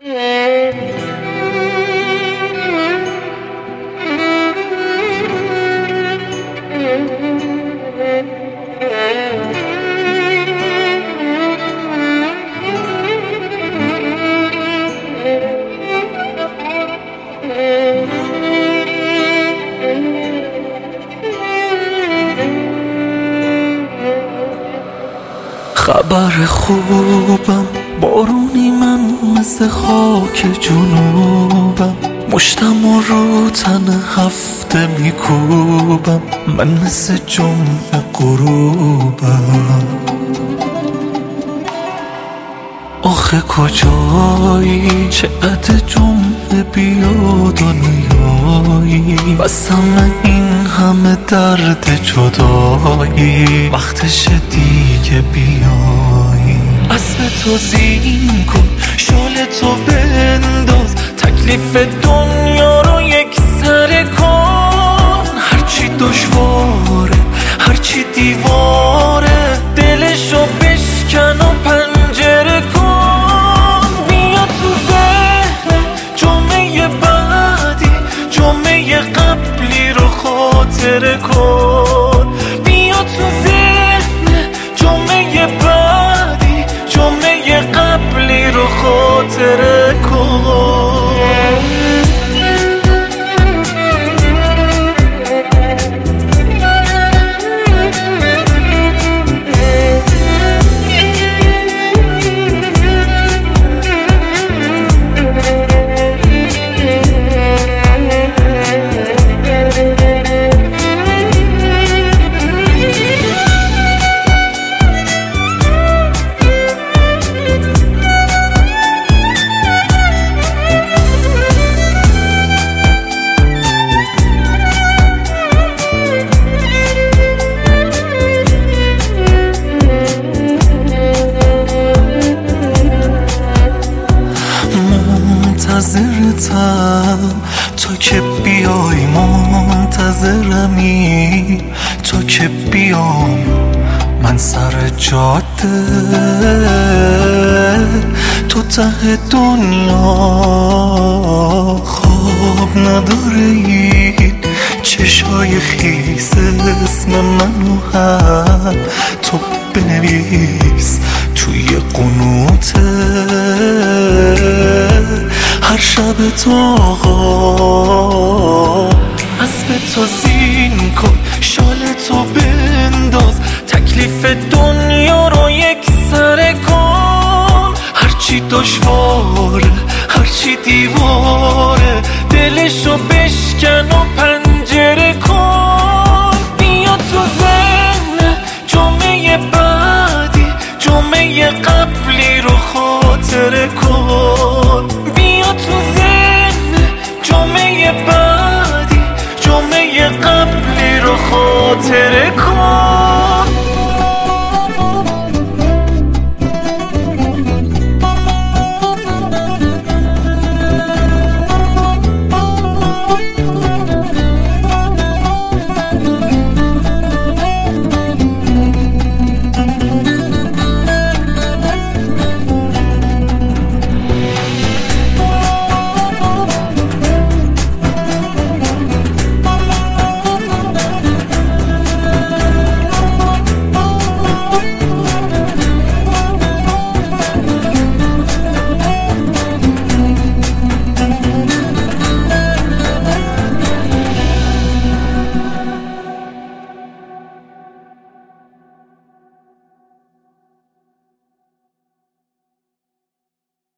خبر خوبم، بارونی من مثل خاک جنوبم، مشتم و رو تن هفته میکوبم، من مثل جمعه غروبم. آخه کجایی چه قد جمعه بیاد و نیایی، بسم این همه درد جدایی، وقتش دیگه بیایی. اسب تو زین کن، شال تو بنداز، تکلیف دنیا رو یک سره کن. هرچی دشواره، هرچی دیواره، دلشو بشکن و پنجره کن. بیا تو ذهن جمعه بعدی، جمعه قبلی رو خاطره کن. بیا تو ذهن جمعه بعدی، جمعه قبلی رو خاطره کن. منتظرتم تا که بیای، منتظرمی تا که بیام من سر جاده. تو ته دنیا خواب نداره این چشای خیس، اسم منو هم تو بنویس توی قنوته. هر شب تو آقا اسب تو زین کن، شال تو بنداز، تکلیف دنیا رو یک سره کن. هرچی دشواره، هرچی دیواره، دلشو بشکن و